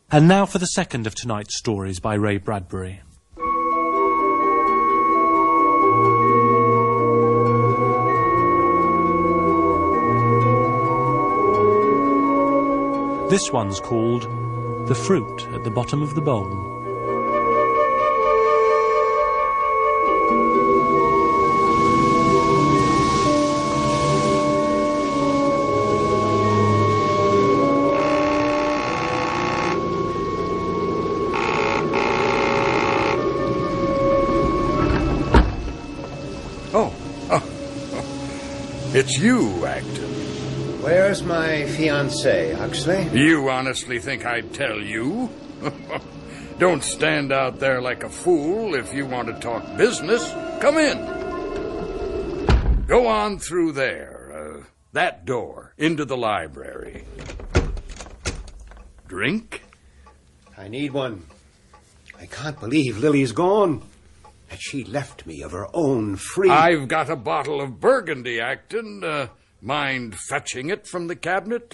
And now for the second of tonight's stories by Ray Bradbury. This one's called The Fruit at the Bottom of the Bowl. It's you, Acton. Where's my fiancée, Huxley? You honestly think I'd tell you? Don't stand out there like a fool if you want to talk business. Come in. Go on through there. That door, into the library. Drink? I need one. I can't believe Lily's gone. That she left me of her own free... I've got a bottle of Burgundy, Acton. Mind fetching it from the cabinet?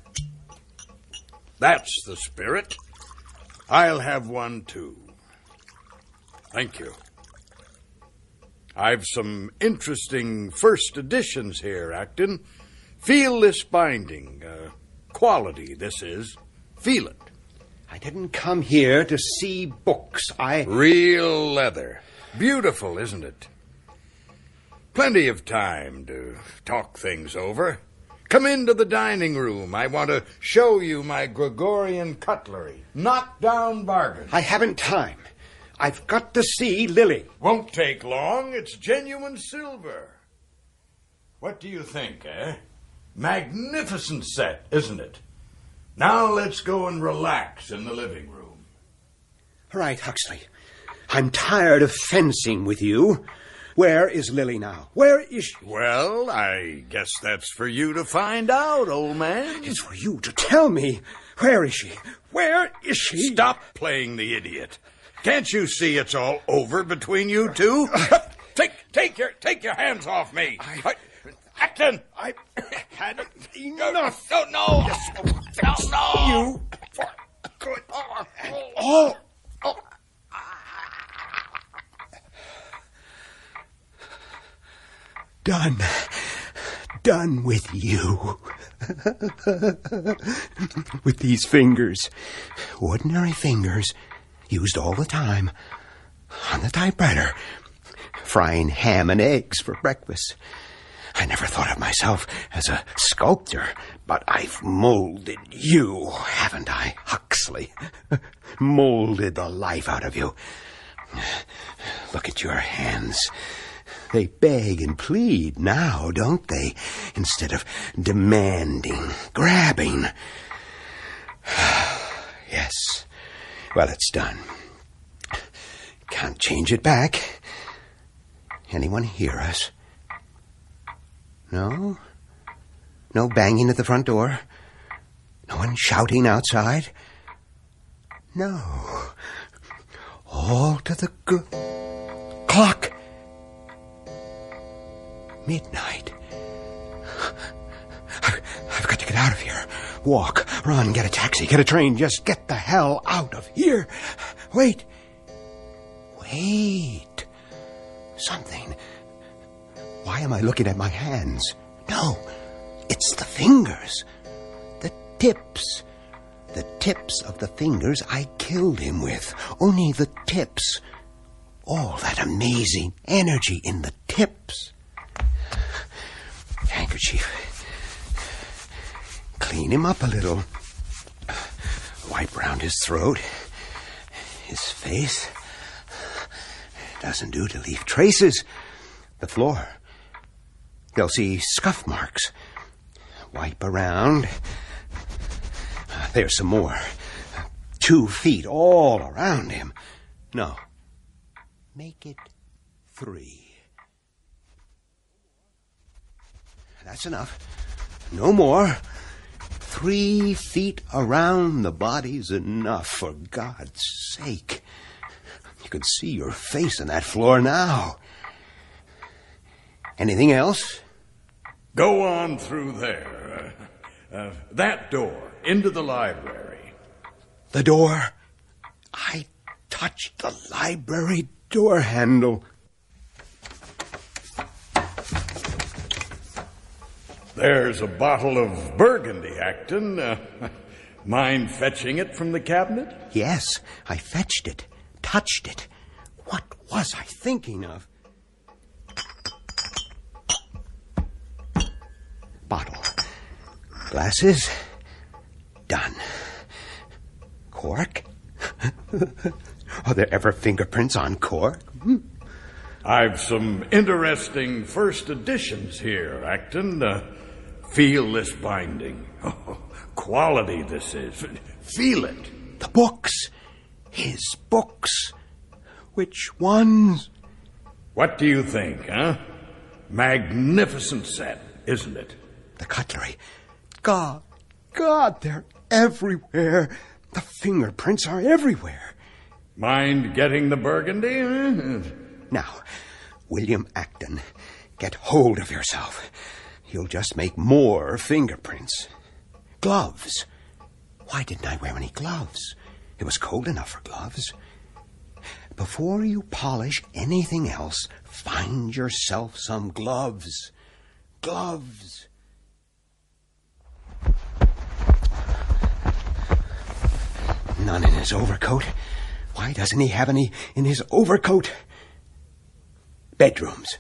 That's the spirit. I'll have one, too. Thank you. I've some interesting first editions here, Acton. Feel this binding. Quality, this is. Feel it. I didn't come here to see books. Real leather. Beautiful, isn't it? Plenty of time to talk things over. Come into the dining room. I want to show you my Gregorian cutlery. Knock-down bargain. I haven't time. I've got to see Lily. Won't take long. It's genuine silver. What do you think, eh? Magnificent set, isn't it? Now let's go and relax in the living room. All right, Huxley. I'm tired of fencing with you. Where is Lily now? Where is she? Well, I guess that's for you to find out, old man. It's for you to tell me. Where is she? Where is she? Stop playing the idiot. Can't you see it's all over between you two? Take your hands off me. Acton! I've had enough. No. You. Good. Oh. Done with you. With these fingers. Ordinary fingers. Used all the time. On the typewriter. Frying ham and eggs for breakfast. I never thought of myself as a sculptor, but I've molded you, haven't I, Huxley? Molded the life out of you. Look at your hands. They beg and plead now, don't they? Instead of demanding, grabbing. Yes. Well, it's done. Can't change it back. Anyone hear us? No? No banging at the front door? No one shouting outside? No. All to the clock. Midnight. I've got to get out of here. Walk, run, get a taxi, get a train. Just get the hell out of here. Wait. Something. Why am I looking at my hands? No, it's the fingers. The tips. The tips of the fingers I killed him with. Only the tips. All that amazing energy in the tips. Handkerchief. Clean him up a little. Wipe round his throat. His face. Doesn't do to leave traces. The floor. They'll see scuff marks. Wipe around. There's some more. 2 feet all around him. No. Make it 3. That's enough. No more. 3 feet around the body's enough, for God's sake. You can see your face on that floor now. Anything else? Go on through there. That door, into the library. the door. I touched the library door handle. There's a bottle of Burgundy, Acton. Mind fetching it from the cabinet? Yes, I fetched it, touched it. What was I thinking of? Bottle. Glasses. Done. Cork? Are there ever fingerprints on cork? I've some interesting first editions here, Acton. Feel this binding. Oh, quality this is. Feel it. The books. His books. Which ones? What do you think, huh? Magnificent set, isn't it? The cutlery. God, they're everywhere. The fingerprints are everywhere. Mind getting the Burgundy? Now, William Acton, get hold of yourself. You'll just make more fingerprints. Gloves. Why didn't I wear any gloves? It was cold enough for gloves. Before you polish anything else, find yourself some gloves. Gloves. None in his overcoat. Why doesn't he have any in his overcoat? Bedrooms.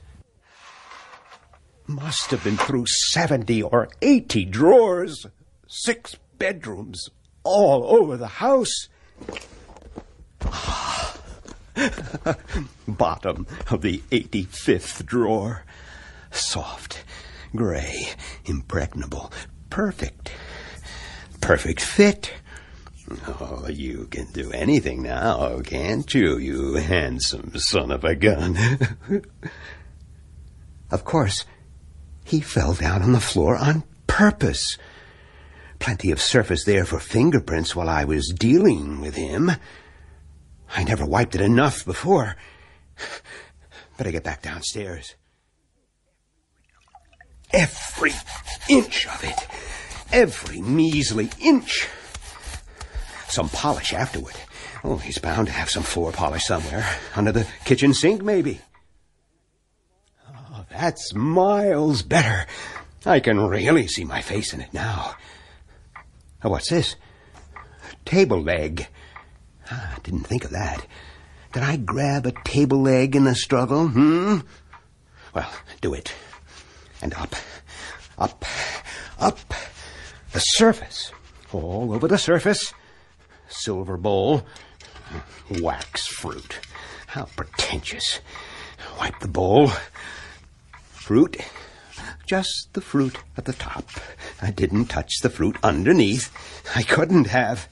Must have been through 70 or 80 drawers. 6 bedrooms all over the house. Bottom of the 85th drawer. Soft, gray, impregnable, perfect. Perfect fit. Oh, you can do anything now, can't you, you handsome son of a gun? Of course, he fell down on the floor on purpose. Plenty of surface there for fingerprints while I was dealing with him. I never wiped it enough before. Better get back downstairs. Every inch of it. Every measly inch. Some polish afterward. Oh, he's bound to have some floor polish somewhere. Under the kitchen sink, maybe. Oh, that's miles better. I can really see my face in it now. Oh, what's this? Table leg. I didn't think of that. Did I grab a table leg in the struggle? Well, do it. And up. The surface. All over the surface. Silver bowl. Wax fruit. How pretentious. Wipe the bowl. Fruit. Just the fruit at the top. I didn't touch the fruit underneath. I couldn't have.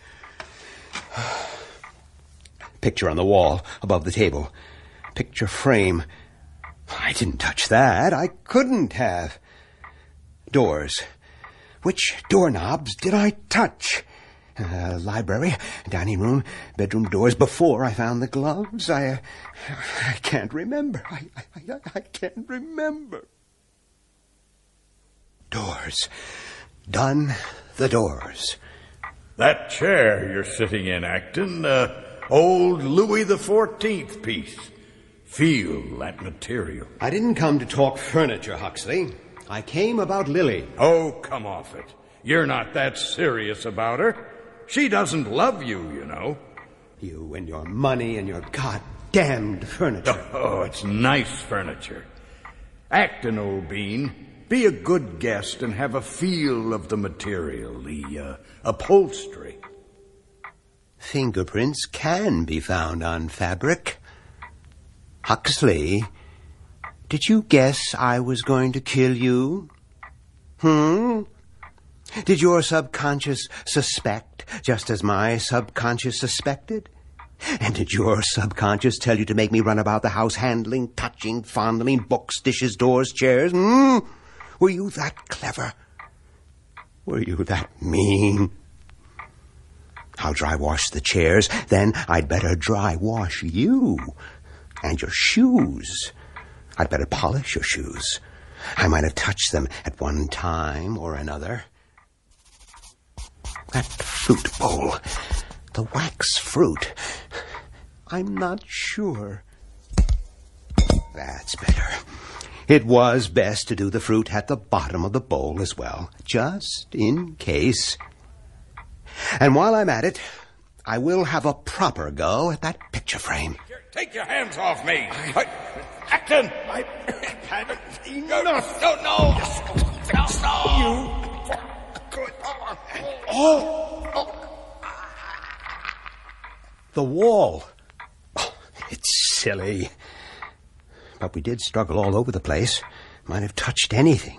Picture on the wall above the table. Picture frame. I didn't touch that. I couldn't have. Doors. Which doorknobs did I touch? Library, dining room, bedroom doors before I found the gloves. I can't remember. I can't remember. Doors. Done the doors. That chair you're sitting in, Acton, old Louis XIV piece. Feel that material. I didn't come to talk furniture, Huxley. I came about Lily. Oh, come off it. You're not that serious about her. She doesn't love you, you know. You and your money and your goddamned furniture. Oh, it's nice furniture. Acton, old bean, be a good guest and have a feel of the material, the upholstery. Fingerprints can be found on fabric. Huxley, did you guess I was going to kill you? Did your subconscious suspect just as my subconscious suspected? And did your subconscious tell you to make me run about the house handling, touching, fondling books, dishes, doors, chairs? Were you that clever? Were you that mean? I'll dry wash the chairs, then I'd better dry wash you. And your shoes. I'd better polish your shoes. I might have touched them at one time or another. That fruit bowl. the wax fruit. I'm not sure. That's better. It was best to do the fruit at the bottom of the bowl as well, just in case. And while I'm at it, I will have a proper go at that picture frame. Take your hands off me! Acton! No! The wall. Oh, it's silly. But we did struggle all over the place. Might have touched anything.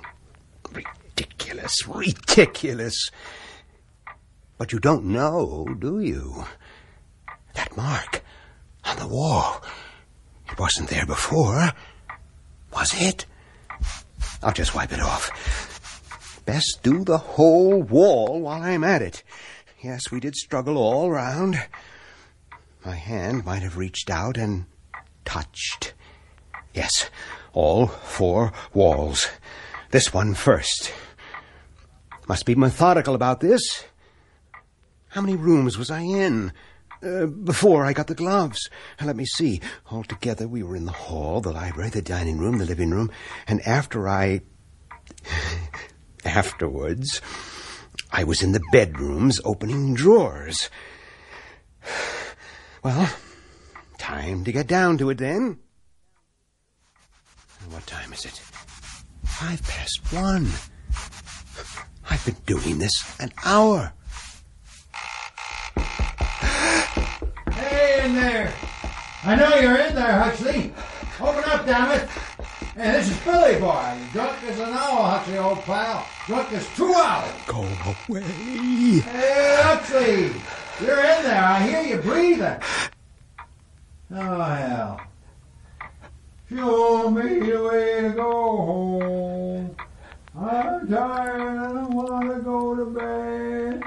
Ridiculous. But you don't know, do you? That mark on the wall. It wasn't there before, was it? I'll just wipe it off. Best do the whole wall while I'm at it. Yes, we did struggle all round. My hand might have reached out and touched. Yes, all 4 walls. This one first. Must be methodical about this. How many rooms was I in before I got the gloves? Let me see. Altogether, we were in the hall, the library, the dining room, the living room, and afterwards, I was in the bedrooms opening drawers. Well, time to get down to it then. What time is it? 1:05. I've been doing this an hour. Hey, in there. I know you're in there, Huxley. Open up, damn it. Hey, this is Billy Boy. Drunk as an owl, Huxley, old pal. Drunk as 2 owls. Go away. Hey, Huxley. You're in there. I hear you breathing. Oh, hell. Show me the way to go home. I'm tired and I want to go to bed.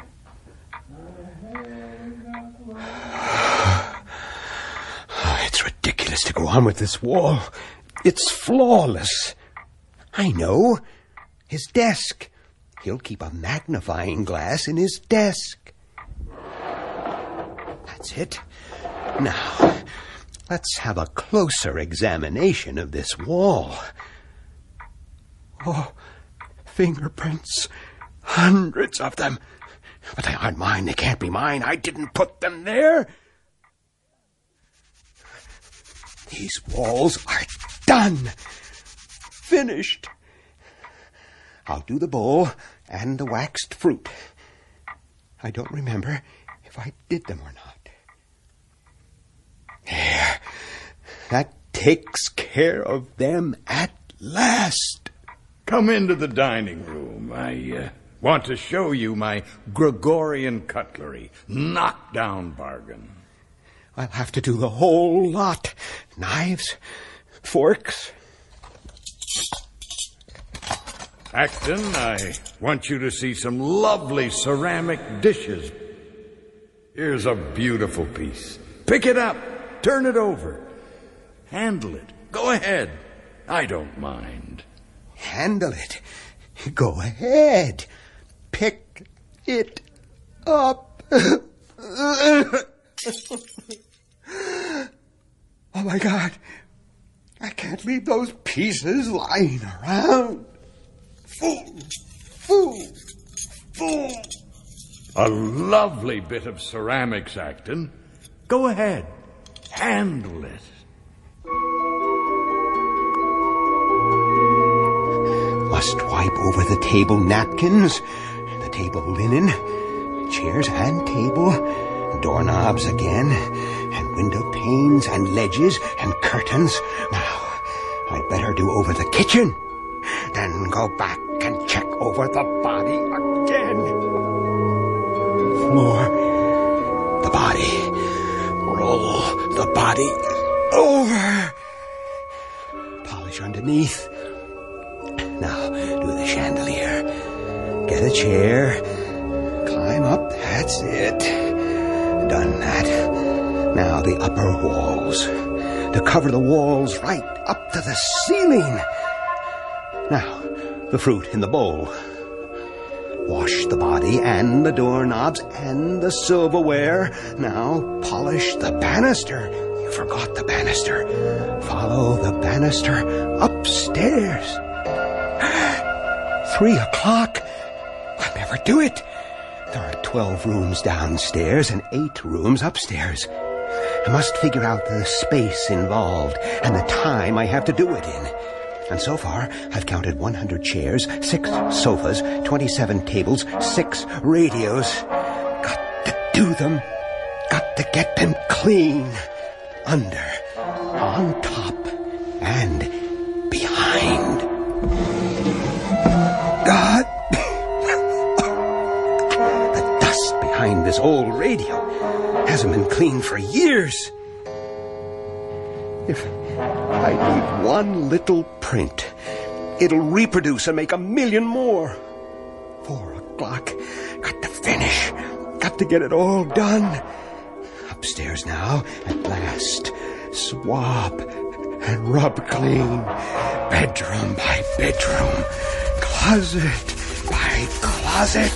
It's ridiculous to go on with this wall. It's flawless. I know. His desk. He'll keep a magnifying glass in his desk. That's it. Now, let's have a closer examination of this wall. Oh, fingerprints. Hundreds of them. But they aren't mine. They can't be mine. I didn't put them there. These walls are done. Finished. I'll do the bowl and the waxed fruit. I don't remember if I did them or not. There. That takes care of them at last. Come into the dining room. I want to show you my Gregorian cutlery. Knockdown bargain. I'll have to do the whole lot. Knives, forks. Acton, I want you to see some lovely ceramic dishes. Here's a beautiful piece. Pick it up. Turn it over. Handle it. Go ahead. I don't mind. Handle it. Go ahead. Pick it up. Oh, my God. I can't leave those pieces lying around. Fool. A lovely bit of ceramics, Acton. Go ahead. Handle it. Must wipe over the table napkins, the table linen, chairs and table, doorknobs again, and window panes and ledges and curtains. Now, I'd better do over the kitchen, then go back and check over the body again. Floor, the body, roll the body over, polish underneath. Now, do the chandelier. Get a chair. Climb up. That's it. Done that. Now the upper walls. To cover the walls right up to the ceiling. Now, the fruit in the bowl. Wash the body and the doorknobs and the silverware. Now polish the banister. You forgot the banister. Follow the banister upstairs. 3 o'clock. I'll never do it. There are 12 rooms downstairs and 8 rooms upstairs. I must figure out the space involved and the time I have to do it in. And so far, I've counted 100 chairs, 6 sofas, 27 tables, 6 radios. Got to do them. Got to get them clean. Under, on top, and behind. God! The dust behind this old radio hasn't been cleaned for years. If I leave one little print, it'll reproduce and make 1,000,000 more. 4 o'clock. Got to finish. Got to get it all done. Upstairs now, at last. Swab and rub clean. Bedroom by bedroom. Closet by closet.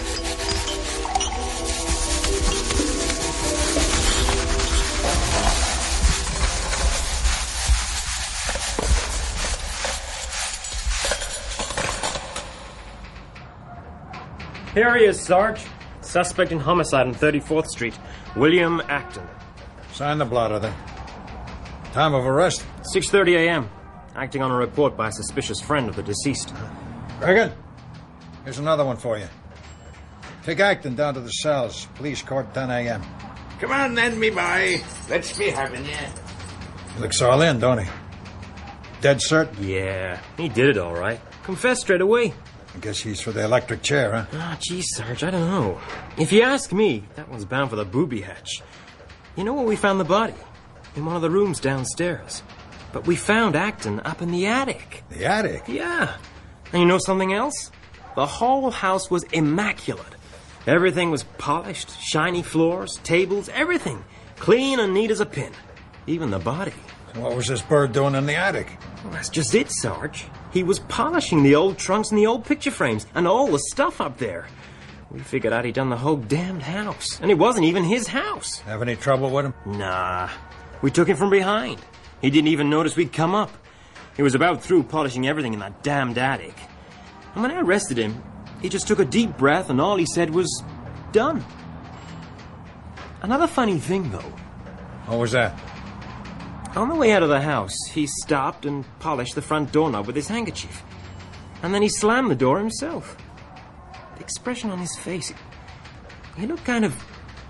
Here he is, Sarge. Suspect in homicide on 34th Street, William Acton. Sign the blotter, then. Time of arrest? 6:30 a.m. Acting on a report by a suspicious friend of the deceased. Regan, here's another one for you. Take Acton down to the cells. Police court, 10 a.m. Come on then, me boy. Let's be having you. He looks all in, don't he? Dead cert? Yeah, he did it all right. Confessed straight away. I guess he's for the electric chair, huh? Ah, geez, Sarge, I don't know. If you ask me, that one's bound for the booby hatch. You know where we found the body? In one of the rooms downstairs. But we found Acton up in the attic. The attic? Yeah. And you know something else? The whole house was immaculate. Everything was polished, shiny floors, tables, everything. Clean and neat as a pin. Even the body. So what was this bird doing in the attic? Well, that's just it, Sarge. He was polishing the old trunks and the old picture frames and all the stuff up there. We figured out he'd done the whole damned house. And it wasn't even his house. Have any trouble with him? Nah. We took him from behind. He didn't even notice we'd come up. He was about through polishing everything in that damned attic. And when I arrested him, he just took a deep breath and all he said was, done. Another funny thing, though. What was that? On the way out of the house, he stopped and polished the front doorknob with his handkerchief. And then he slammed the door himself. The expression on his face, he looked kind of...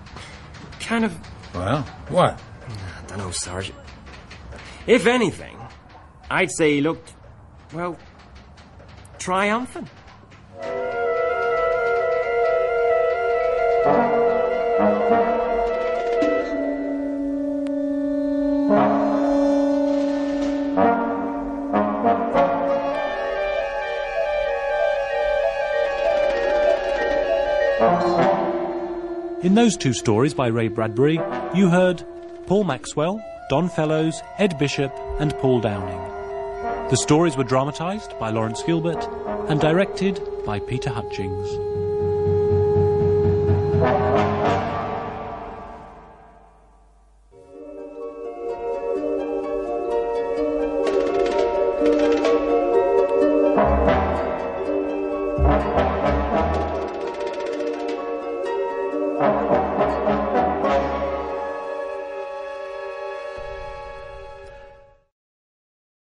Well, what? I don't know, Sergeant. If anything, I'd say he looked, well, triumphant. In those 2 stories by Ray Bradbury, you heard Paul Maxwell, Don Fellows, Ed Bishop, and Paul Downing. The stories were dramatised by Lawrence Gilbert and directed by Peter Hutchings.